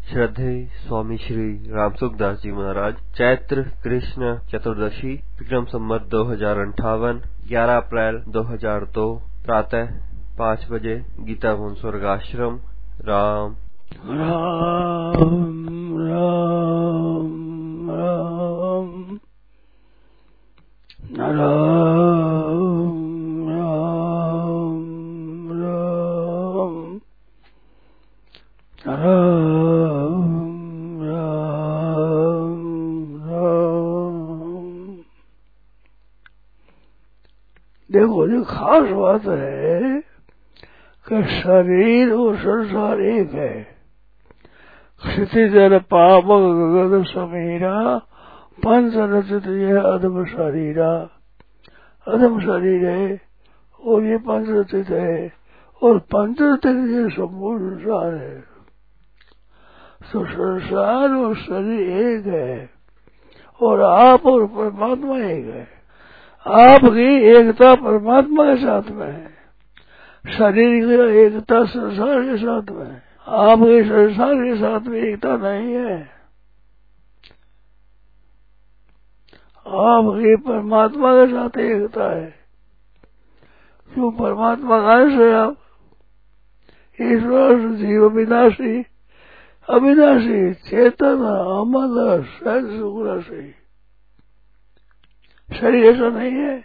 श्रद्धेय स्वामी श्री रामसुखदास जी महाराज चैत्र कृष्ण चतुर्दशी विक्रम संवत 2058 11 अप्रैल 2002 प्रातः 5 बजे गीता भवन स्वर्गाश्रम। राम राम राम राम राम राम राम राम। देखो जो खास बात है कि शरीर और संसार एक है। क्षितिजर पावक गगन समीरा पंच रचित यह अधम शरीरा। अधम शरीर है और ये पंच रचित है और पंच रचित ये संपूर्ण संसार है। तो संसार और शरीर एक है और आप और परमात्मा एक है। आपकी एकता परमात्मा के साथ में है, शरीर की एकता संसार के साथ में है। आपके संसार के साथ में एकता नहीं है, आपकी परमात्मा के साथ एकता है। क्यों? परमात्मा का अंश है आप। ईश्वर जीव विनाशी अविनाशी चेतन अमर सहज सुखराशि। शरीर ऐसा नहीं है।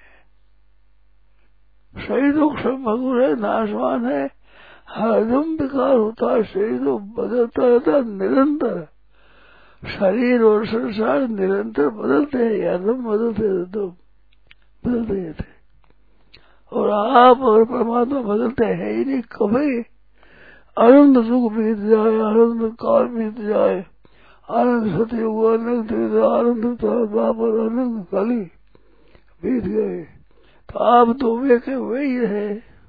शरीर तो भंगुर है, नाशवान है, हरदम विकार होता है। शरीर तो बदलता रहता है निरंतर। शरीर और संसार निरंतर बदलते हैं, हरदम बदलते रहते बदलते रहते। और आप और परमात्मा बदलते हैं ही नहीं कभी। आनंद सुख बीत जाए, आनंद काल बीत जाए, आनंद सतयुग आनंद और आनंद काली बीत गए, तो आप तो वे के वे ही रहे।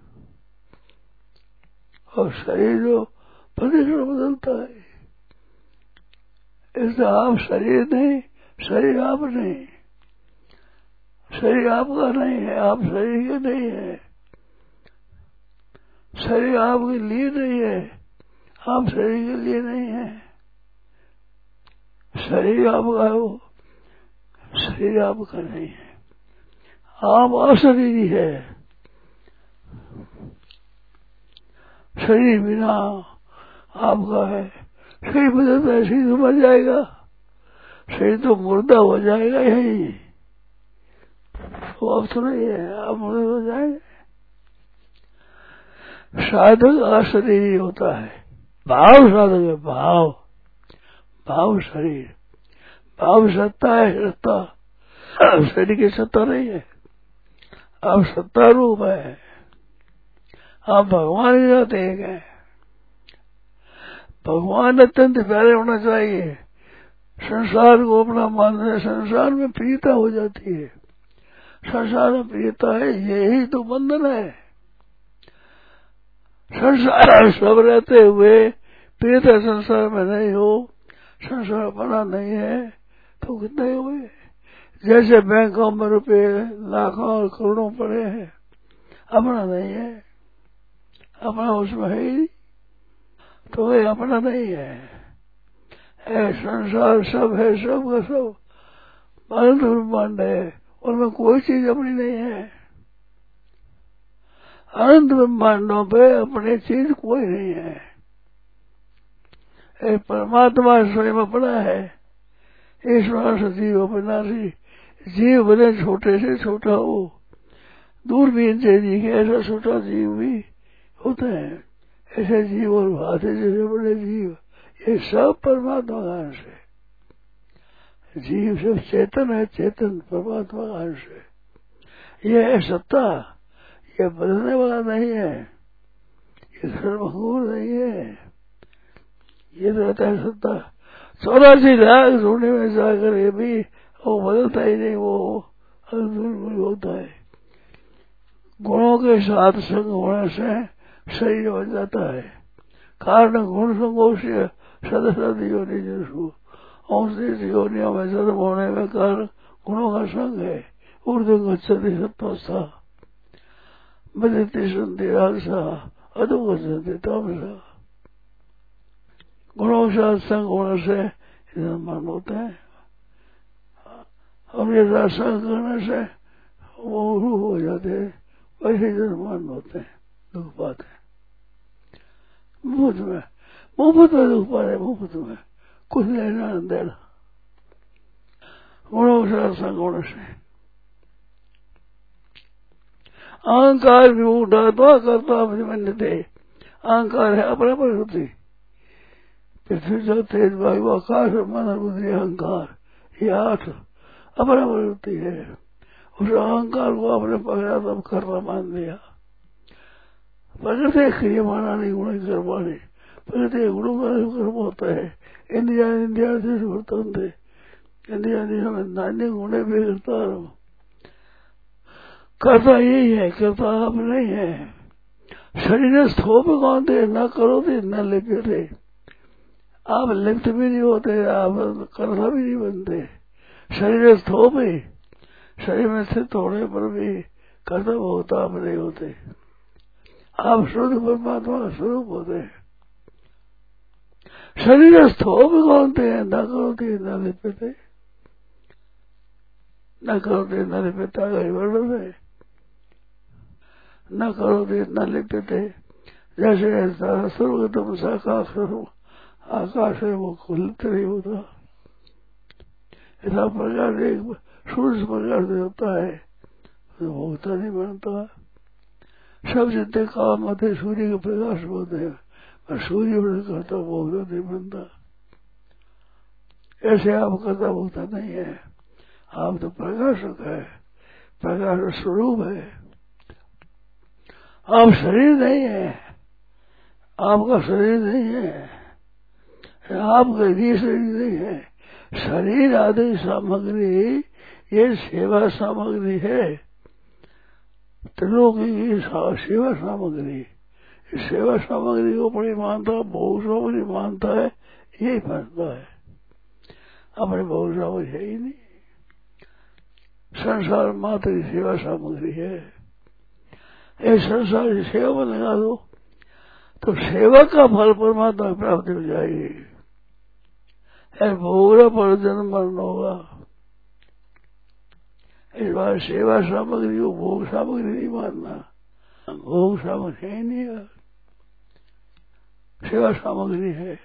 और शरीर जो प्रतिक्षण बदलता है, इसलिए आप शरीर नहीं, शरीर आप नहीं। शरीर आपका नहीं है, आप शरीर के नहीं है। शरीर आपके लिए नहीं है, आप शरीर के लिए नहीं है। शरीर आपका है, वो शरीर आपका नहीं है। आप अशरीरी है। शरीर बिना आपका है। शरीर बदलता है, शरीर तो मर जाएगा, शरीर तो मुर्दा हो जाएगा यही। तो अब तो नहीं है, आप मुर्दा हो जाएंगे। साधक अशरीरी होता है। भाव साधक है, भाव भाव शरीर। भाव सत्ता है, सत्ता शरीर की सत्ता नहीं है। आप सत्ता रूप है, आप भगवान के साथ एक है। भगवान अत्यंत प्यारे होना चाहिए। संसार को अपना मानने, संसार में प्रियता हो जाती है। संसार में प्रियता है, यही तो बंधन है। संसार सब रहते हुए प्रियता संसार में नहीं हो, संसार बना नहीं है, तो कितने हुए। जैसे बैंकों में रुपए लाखों और करोड़ों पड़े हैं, अपना नहीं है, अपना उसमें है ही, तो वे अपना नहीं है। संसार सब है, सब का सब अनंत ब्रह्मांड है, उनमें कोई चीज अपनी नहीं है। अनंत ब्रह्मांडों पे अपनी चीज कोई नहीं है। परमात्मा स्वयं अपना है। ईश्वर से जीव अविनाशी। जीव बने छोटे से छोटा हो, दूरबीन से दिखे ऐसा छोटा जीव भी होते हैं। ऐसे जीव और भाते जैसे बड़े जीव, ये सब परमात्मा का अंश है। जीव सब चेतन है, चेतन परमात्मा का अंश है। ये है सत्ता, ये बदलने वाला नहीं है, ये सर्वभूत नहीं है। ये तो रहता है सत्ता। 84 लाख ढूंढने में जाकर ये भी वो बदलता ही नहीं, वो होता है। गुणों के साथ संग होने से शरीर बन जाता है। कारण गुण संगोष्य सदसद योनि जसु औषधि योनियों में जन्म होने में कारण गुणों का संग है। ऊर्ध्व गच्छति सत्वस्था बदति संति राजसा अधो गच्छति तमसा। गुणों के साथ संग होने से मन होते हैं, और ये संग करने से वो रूह हो जाते हैं, वैसे मन होते हैं, दुख पाते हैं। मुफ्त में दुख पाते, मुफ्त में कुछ लेना देना। गुणों के साथ संग होने से अहंकार भी उठा तो करता मन थे। अहंकार है अपना प्रकृति, पृथ्वी जल तेज वायु आकाश मन बुद्धि अहंकार, ये 8 अपना प्रकृति है। उस अहंकार को अपने पकड़ा तब कर्म मान लिया। प्रकृति क्रिया माना नहीं, गुण कर्माणी। प्रकृति गुणों का कर्म होता है। इंद्रिया से वर्तन थे, इंद्रिया नान्य गुणे भी करता यही है, करता आप नहीं है। शरीर स्थोप कौन थे, न करो थे न लिप्य थे। आप लिप्त भी नहीं होते, आप कर्ता भी नहीं बनते। शरीर स्थोप ही, शरीर में स्थित होने पर भी कर्तव्य होता आप नहीं होते। आप शुद्ध परमात्मा स्वरूप होते हैं। शरीर स्थोप कौन थे, न करो थे न लिप्य थे, न करो थे न लिप्यता का वर्णन है। न करो थे न लिप्य थे, जैसे सर्वगतम साकाश आकाश है वो खुलते नहीं होता, ऐसा प्रकार एक सूर्य प्रकार से होता है, तो होता नहीं बनता। सब जितने काम आते सूर्य के प्रकाश होते हैं, पर सूर्य करता भोगता नहीं बनता। ऐसे आप करता भोगता नहीं है, आप तो प्रकाशक है, प्रकाश स्वरूप है। आप शरीर नहीं है, आपका शरीर नहीं है, आपका भी शरीर नहीं है। शरीर आदि सामग्री ये सेवा सामग्री है, त्रिलोकी की सेवा सामग्री। सेवा सामग्री को बड़ी मानता, भोग सामग्री मानता है, यही फंसता है। अपने भोग सामग्री है ही नहीं, संसार मात्र की सेवा सामग्री है। ये संसार की सेवा में लगा दो तो सेवा का फल परमात्मा की प्राप्ति हो जाएगी। भोगना पर जन्म मरण होगा। इस बार सेवा सामग्री को भोग सामग्री नहीं मानना, भोग सामग्री है नहीं है, सेवा सामग्री है।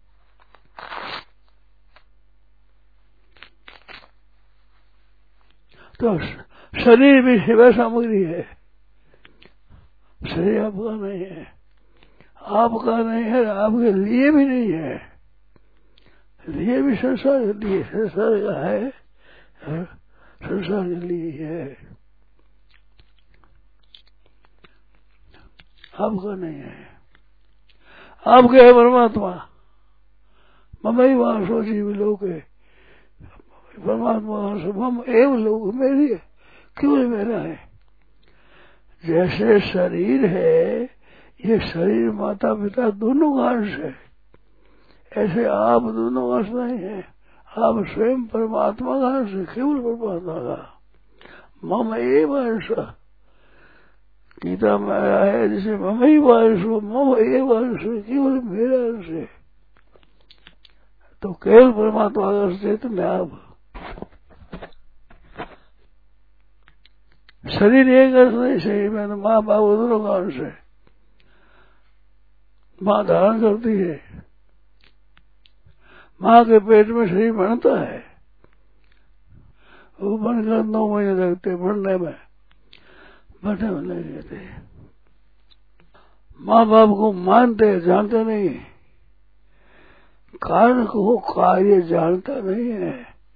तो शरीर भी सेवा सामग्री है, शरीर आपका नहीं है, आपका नहीं है, आपके लिए भी नहीं है, लिए भी संसार के लिए, संसार का है, संसार के लिए है, आपका नहीं है। आपके है परमात्मा, ममई वासो जीव लोग है, परमात्मा मम एव लोग मेरी है, क्यों मेरा है। जैसे शरीर है, ये शरीर माता पिता दोनों का अंश है, ऐसे आप दोनों का अंश नहीं है, आप स्वयं परमात्मा का अंश है, केवल परमात्मा का। मम एव अंश गीता में आया है, जैसे मम ही अंश, मम एव अंश, केवल मेरा अंश है। तो केवल परमात्मा का अंश चेतन है आप। शरीर एक अंश नहीं, शरीर में तो माँ बाप दोनों का अंश है। माँ धारण करती है, माँ के पेट में शरीर बनता है, वो बनकर 9 महीने लगते बढ़ने में, बढ़ने में लग जाते। माँ बाप को मानते जानते नहीं, कारण को कार्य जानता नहीं है,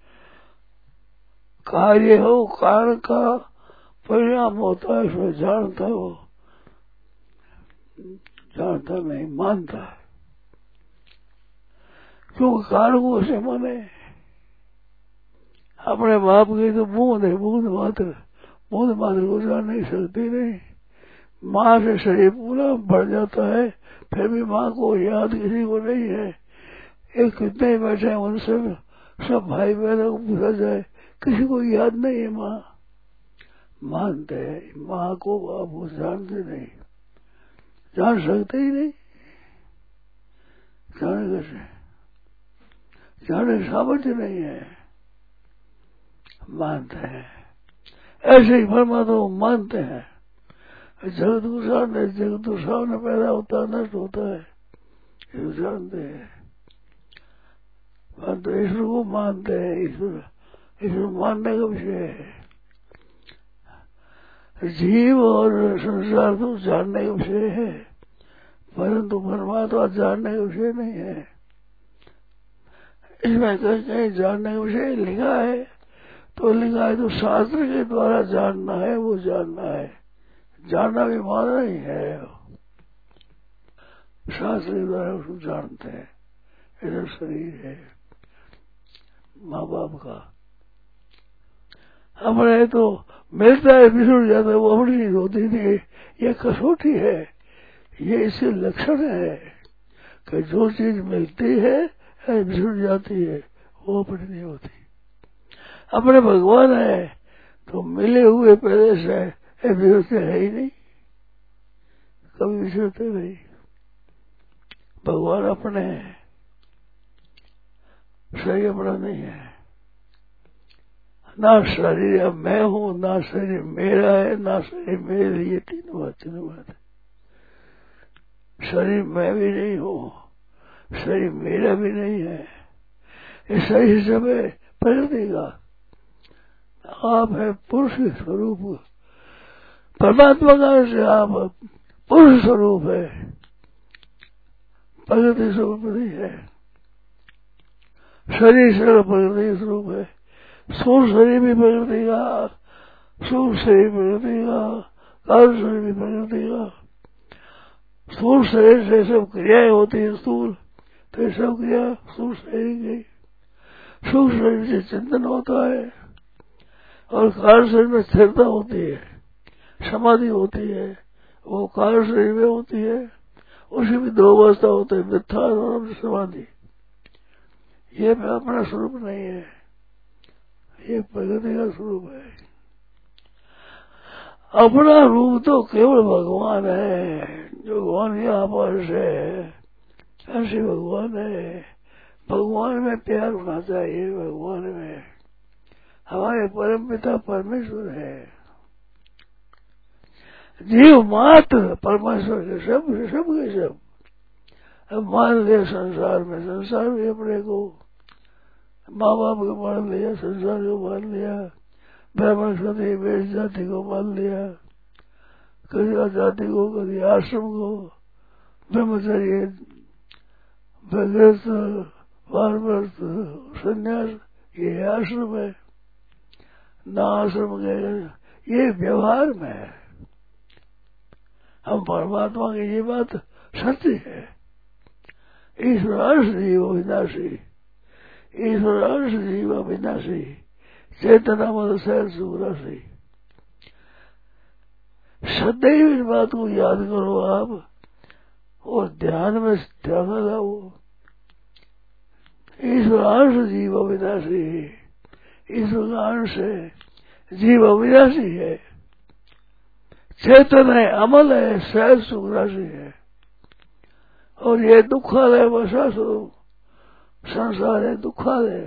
कार्य हो कारण का परिणाम होता है, उसमें जानता हो, जानता नहीं, मानता है। क्योंकि कारण को उसे माने। अपने बाप की तो बूंद मात्र को जान नहीं सकती नहीं। माँ से शरीर पूरा बढ़ जाता है, फिर भी माँ को याद किसी को नहीं है। एक कितने ही बैठे हैं उनसे सब भाई बहनों को पूछा जाए, किसी को याद नहीं है। माँ मानते हैं, माँ को आप वो जानते नहीं, जान सकते ही नहीं, जाने कैसे, जाने की सामर्थ्य नहीं है, मानते हैं। ऐसे ही परमात्मा को मानते हैं। जगत को सामने, जगत को सामने पैदा होता है, नष्ट होता है, ये जानते हैं। तो ईश्वर को मानते हैं, ईश्वर मानने का विषय है। जीव और संसार तो जानने का विषय है, परंतु परमात्मा जानने का विषय नहीं है। इसमें कहीं कहीं जानने का विषय लिखा है, तो लिखा है तो शास्त्र के द्वारा जानना है, वो जानना है। जानना भी मानना ही है, शास्त्र के द्वारा उसको जानते हैं। इधर शरीर है माँ बाप का, अपने तो मिलता है बिछुड़ जाता है, वो अपनी चीज होती थी। ये कसौटी है, ये इसके लक्षण है कि जो चीज मिलती है बिछुड़ जाती है, वो अपनी नहीं होती। अपने भगवान है तो मिले हुए पहले से बिछुड़ते है ही नहीं, कभी बिछुड़ते नहीं। भगवान अपने हैं, शरीर अपना नहीं है। ना शरीर अब मैं हूँ, ना शरीर मेरा है, ना शरीर मेरे लिए। तीनों बात है। शरीर मैं भी नहीं हूँ, शरीर मेरा भी नहीं है। ये शरीर सब है प्रकृति का। आप है पुरुष स्वरूप, परमात्मा का से आप पुरुष स्वरूप है, प्रकृति स्वरूप नहीं है। शरीर सर्व प्रकृति स्वरूप है। स्थूल शरीर भी प्रकृति का, सूक्ष्म शरीर प्रकृति का, कारण शरीर भी प्रकृति का। स्थूल शरीर से सब क्रियाएं होती है, स्थूल तो ये सब क्रिया स्थूल शरीर की। सूक्ष्म शरीर से चिंतन होता है, और कारण शरीर में स्थिरता होती है, समाधि होती है, वो कारण शरीर में होती है। उसी में दो अवस्था होते हैं, मिथ्या और समाधि। ये अपना स्वरूप नहीं है, ये प्रकृति का स्वरूप है। अपना रूप तो केवल भगवान है, जो भगवान के आपास है, ऐसे भगवान है। भगवान में प्यार होना चाहिए। भगवान में हमारे परम पिता परमेश्वर है। जीव मात्र परमेश्वर के सब के सब। अब मान लिया संसार में, संसार भी अपने को माँ बाप को मान लिया, संसार को मान लिया, ब्राह्मण क्षत्रिय वैश्य जाति को मान लिया, कभी जाति को, कभी आश्रम को, ब्रह्मचर्य, गृहस्थ, वानप्रस्थ, संन्यास, ये आश्रम है। ना आश्रम के ये व्यवहार में है। हम परमात्मा की ये बात सत्य है। ईश्वर अंश जीव विनाशी, ईश्वर अंश जीव विनाशी, चेतना मत सहज सुराशी। सदैव इस बात को याद करो आप, और ध्यान में ध्यान लगाओ। ईश्वर अंश जीव विनाशी, ईश्वर का अंश है, जीव अविनाशी है, चेतन है, अमल है, सहज सुराशी है। और ये दुखालय वसा स्वरूप संसार है, दुखालय।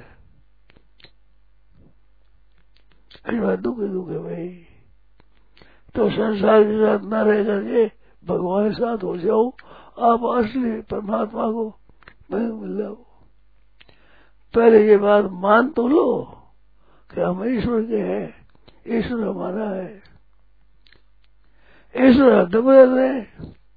दुख है भाई। तो संसार के साथ न रह करके भगवान के साथ हो जाओ, आप असली परमात्मा को मिल जाओ। पहले ये बात मान तो लो कि हम ईश्वर के हैं, ईश्वर हमारा है। ईश्वर हृदय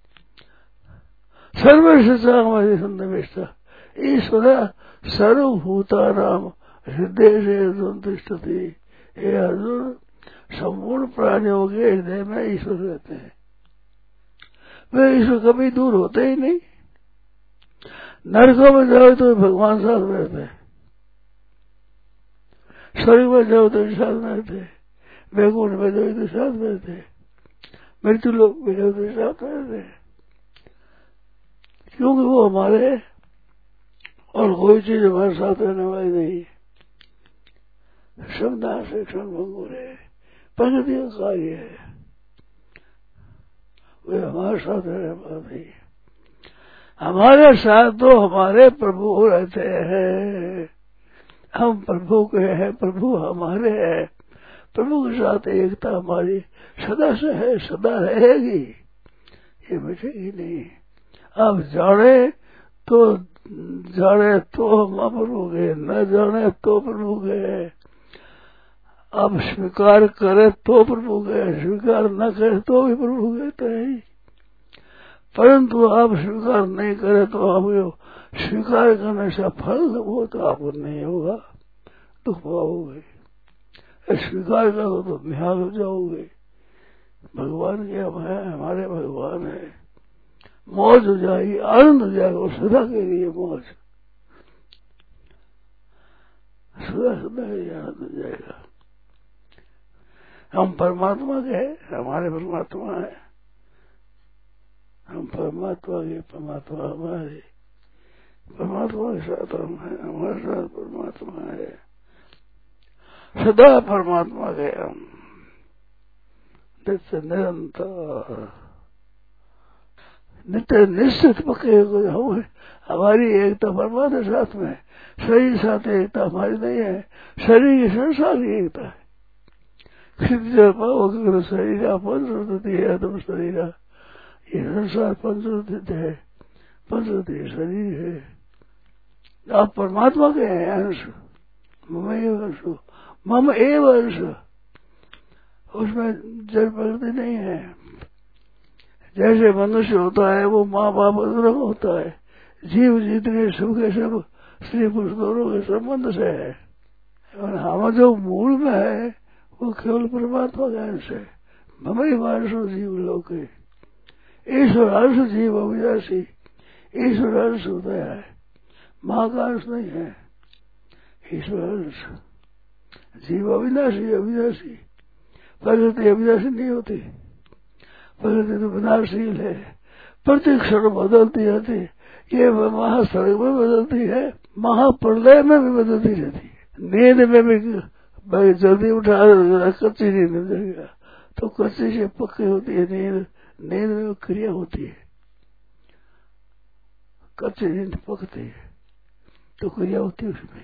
सर्वशिक्षा हमारी सन्निविष्ट, ईश्वर सर्वभूतानाम हृदय से संतुष्टि। हे अर्जुन, संपूर्ण प्राणियों के हृदय में ईश्वर रहते हैं। वे ईश्वर कभी दूर होते ही नहीं। नरकों में जाओ तो भगवान साथ रहते हैं, स्वर्ग में जाओ तो साथ रहते, वैकुंठ में जाओ तो साथ रहते, मृत्यु लोक में जाओ तो साथ रहते। क्योंकि वो हमारे, और कोई चीज हमारे साथ रहने वाली नहीं। शब्दा से क्षण भंगुर है, प्रकृति का कार्य है, वे हमारे साथ रहने वाला नहीं। हमारे साथ तो हमारे प्रभु रहते हैं, हम प्रभु के हैं, प्रभु हमारे हैं। प्रभु के साथ एकता हमारी सदा से है, सदा रहेगी, ये मिटेगी नहीं। आप जाने तो हम प्रभु के, न जाने तो प्रभु के। आप स्वीकार करे तो प्रभु के, स्वीकार न करे तो भी प्रभु कहते हैं। परंतु आप स्वीकार नहीं करे तो आप स्वीकार करने से फल वो तो आपको नहीं होगा, दुख पाओगे। स्वीकार करो तो निहाल हो जाओगे। भगवान के हम है, हमारे भगवान है, मौज हो जाएगी, आनंद हो जाएगा, सदा के लिए मौज, सदा सदा के लिए आनंद हो जाएगा। हम परमात्मा के हैं, हमारे परमात्मा है, हम परमात्मा के, परमात्मा हमारे, परमात्मा के साथ हम हैं, हमारे साथ परमात्मा है, सदा परमात्मा के हम, नित्य निरंतर नित्य निश्चित पक्के हुए। हमारी एकता परमात्मा के साथ में, शरीर साथ एकता हमारी नहीं है, शरीर की संसार की एकता है। पाओ शरीर पंचवृत्ति है, तुम शरीर ये संसार पंचवृत्ति है, पंचवृत्ति शरीर है। आप परमात्मा के हैं अंश, मम एव अंश, उसमें जड़ प्रकृति नहीं है। जैसे मनुष्य होता है वो माँ बाप अलग होता है, जीव जितने सब के सब स्त्री पुरुष दोनों के संबंध से है, और हम जो मूल में है वो केवल परमात्मा का अंश है। ममई वांशो जीव लोग, ईश्वर अंश जीव अविनाशी, ईश्वर अंश होता है, माँ का अंश नहीं है, ईश्वर अंश। जीव अविनाशी, अविनाशी, प्रकृति अविनाशी नहीं होती, प्रकृति तो विनाशील है, प्रत्येक क्षण बदलती रहती है। ये महासड़क में बदलती है, महाप्रलय में भी बदलती रहती है, नींद में भी भाई जल्दी उठा कच्ची नींद में जाएगा तो कच्ची से पक्की होती है नींद, नींद में क्रिया होती है, कच्ची नींद पकती है तो क्रिया होती है उसमें,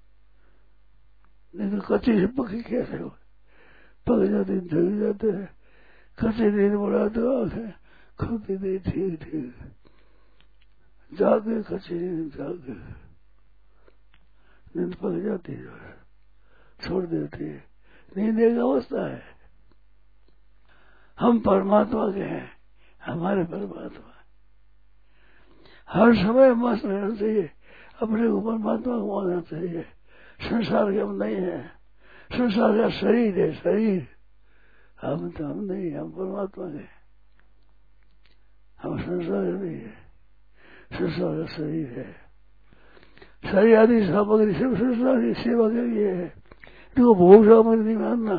नहीं तो कच्ची से पक्की कैसे हो, पक जाती जग जाते हैं। कच्ची नींद बुलाते आंखें खुलती नहीं, ठीक ठीक जागे, कच्ची नींद जागे, नींद पक जाती है, छोड़ देती है। नींद एक अवस्था है। हम परमात्मा के हैं, हमारे परमात्मा हर समय मस्त रहना चाहिए, अपने को परमात्मा को मानना चाहिए। संसार के हम नहीं है, संसार का शरीर है, शरीर हम तो हम नहीं, हम परमात्मा के, हम संसार नहीं है, संसार का शरीर है। शरीर आदि सामग्री सब संसार की सेवा के लिए है, इनको भोग सामग्री नहीं मानना।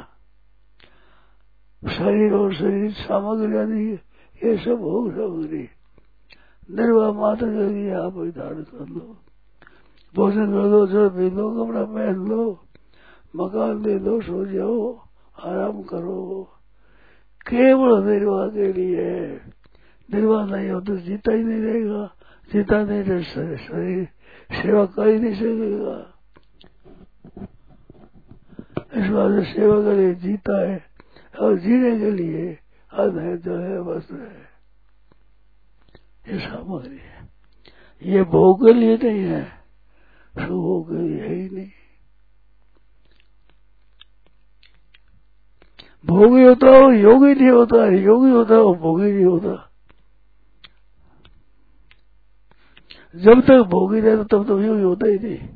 शरीर और शरीर सामग्री आदि ये सब भोग सामग्री, निर्वाह मात्र के लिए आप धारण कर लो, भोजन कर लो, जल पी लो, कपड़ा पहन लो, मकान दे दो, सो जाओ, आराम करो, केवल निर्वाह के लिए। निर्वाह नहीं हो तो जीता ही नहीं रहेगा, जीता नहीं तो शरीर सेवा कर ही नहीं सकेगा। इस बात से सेवा के लिए जीता है, और जीने के लिए अन्न है, जल है, वस्त्र है, ये सामग्री है। ये भोग के लिए नहीं है, सुभोग के लिए है ही नहीं। भोगी होता हो योगी नहीं होता है, योगी होता हो भोगी नहीं होता। जब तक भोगी रहता तब तो योगी होता ही नहीं,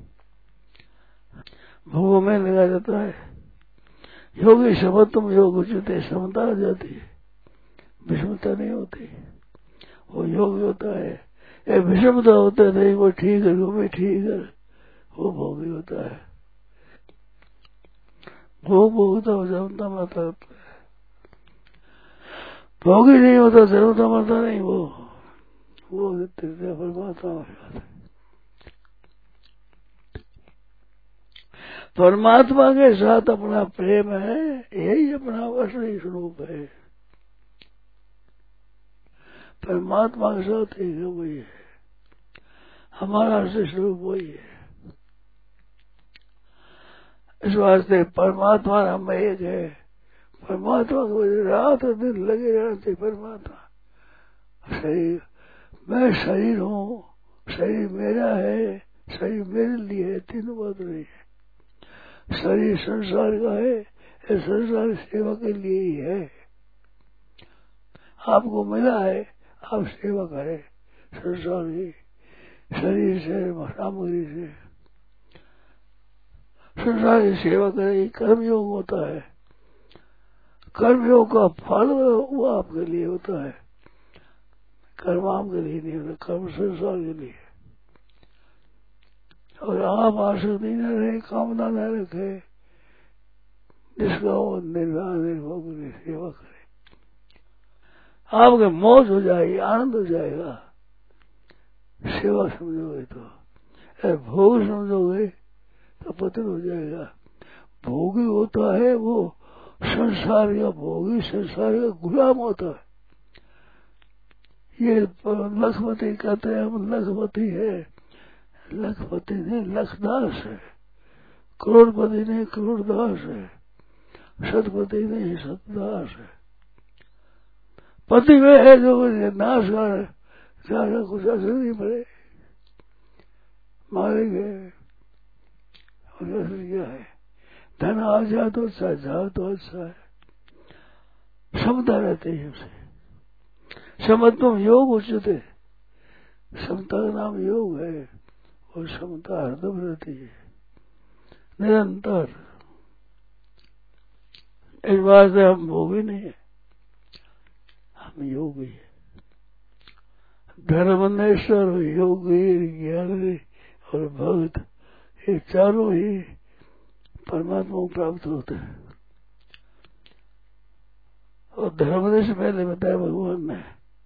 भोगों में लगा जाता है। योगी शब्द तुम योग उचित समता आ जाती है, विषमता नहीं होती, वो योगी होता है। एक विषमता होता है, नहीं वो ठीक है, वो भी ठीक है, वो भोगी होता है। भोग भोगता हो जमता मरता होता है, भोगी नहीं होता, जमता मरता नहीं, वो तृतीय परमात्मा हो जाता है। परमात्मा के साथ अपना प्रेम है, यही अपना असली स्वरूप है। परमात्मा के साथ एक वही है, हमारा असली स्वरूप वही है। इस वास्ते परमात्मा हम एक है। परमात्मा को रात और दिन लगे रहना चाहिए। परमात्मा शरीर, मैं शरीर हूँ, शरीर मेरा है, शरीर मेरे लिए है, तीनों बात नहीं है। शरीर संसार का है, ये संसार सेवा के लिए ही है। आपको मिला है, आप सेवा करें संसार की, शरीर से, सामग्री से संसार की सेवा करें। कर्मयोग होता है, कर्मयोग का फल वो आपके लिए होता है। कर्म आपके लिए नहीं होता, कर्म संसार के लिए। और आप आसक्ति न रहे, कामना न रखे, जिसका वो निर्भोग की सेवा करे, आपके मौज हो जाएगी, आनंद हो जाएगा। सेवा समझोगे तो, भोग समझोगे तो पतन हो जाएगा। भोगी होता है वो संसार का भोगी, संसार का गुलाम होता है। ये लखपति कहते हैं, हम लखपति है, लखपति नहीं लखदास है, करोड़पति नहीं करोड़दास है, सतपति नहीं सतदास है। पति वह है जो नाश कर ज्यादा कुछ असर नहीं पड़े, मारेंगे। और असर क्या है? धन आ जाए तो अच्छा, जाए तो अच्छा है। समता रहते हैं उसे। समत्वम योग उच्चते, समता का नाम योग है। और समता हरदम रहती है, निरंतर। इस बात से हम भोगी नहीं है, हम योगी है। धर्मनेश्वर, योगी, ज्ञानी और भक्त, ये चारों ही परमात्मा को प्राप्त होते हैं। और धर्म से पहले बताया भगवान ने,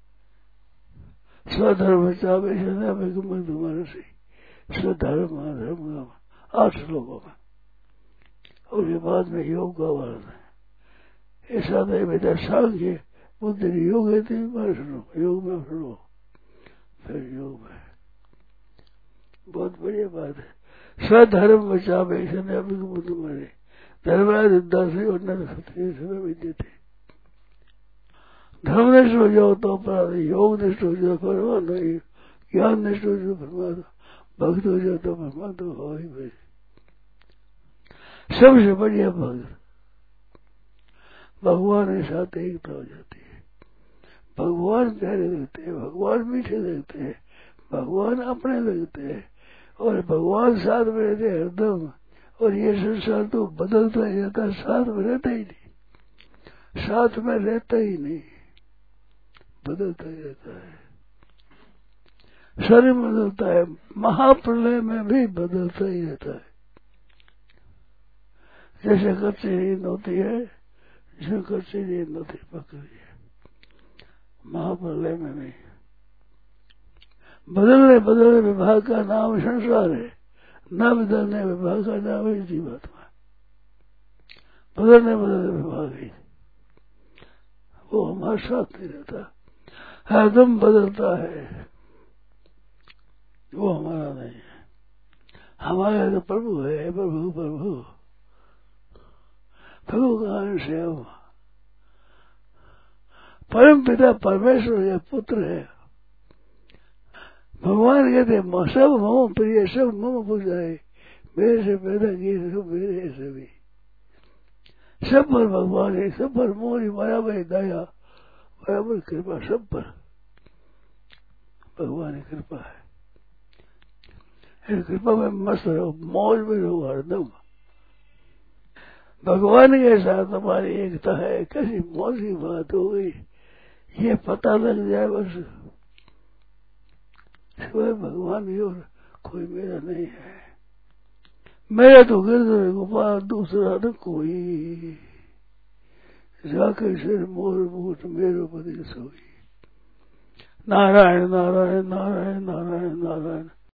स्वधर्म तुम्हारा से स्वधर्म धर्म 8 श्लोकों में। और ये बाद में योग का वर्णन है। ऐसा नहीं बेटा, सांख्य बुद्धि योग है, सुनो योग में सुनो, फिर योग में बहुत बढ़िया बात है। स्वधर्म बचावे तुम्हारे धर्मराज दासी और नर क्षत्रिय समय विद्य थे। धर्मनिष्ठ हो जाओ तो अपराध, योग निष्ठ हो जाओ परमात्मा, ज्ञान निष्ठ हो जाओ परमात्मा, भक्त हो जाओ तो परमात्मा हो ही भाई। सबसे बढ़िया भक्त भगवान के साथ एकता हो जाती है। भगवान प्यारे लगते हैं, भगवान मीठे लगते हैं, भगवान अपने लगते हैं, और भगवान साथ में रहते हरदम। और ये संसार तो बदलता ही रहता है, साथ में रहता ही नहीं, साथ में रहता ही नहीं, बदलता ही रहता है। शरीर बदलता है, महाप्रलय में भी बदलता ही रहता है। जैसे कच्ची नींद होती है, जैसे कच्ची नींद होती पकड़ी है, महाप्रलय में भी बदलने बदलने विभाग का नाम संसार है, न बदलने विभाग का नाम है जीवात्मा। बदलने बदलने विभाग है, वो हमारे साथ नहीं रहता, हरदम बदलता है, वो हमारा नहीं है। हमारे तो प्रभु है, प्रभु प्रभु प्रभु का अंश है। परम पिता परमेश्वर है, पुत्र है। भगवान कहते सब मम प्रिय, सब मम पूजाए, मेरे से पैदा किए सब मेरे है सभी। सब पर भगवान है, सब पर मोरी बराबर दया, बराबर कृपा, सब पर भगवान की कृपा है। इस कृपा में मस्त रहो, मौज में रहो हरदम। भगवान के साथ हमारी एकता है, कैसी मौज की बात हो गई, ये पता लग जाए बस, सिवाय भगवान की और कोई मेरा नहीं है। मेरा तो गिरधर गोपाल, दूसरा न कोई, जाकर सिर मोर मुकुट मेरो पति सोई। नारायण नारायण नारायण नारायण नारायण।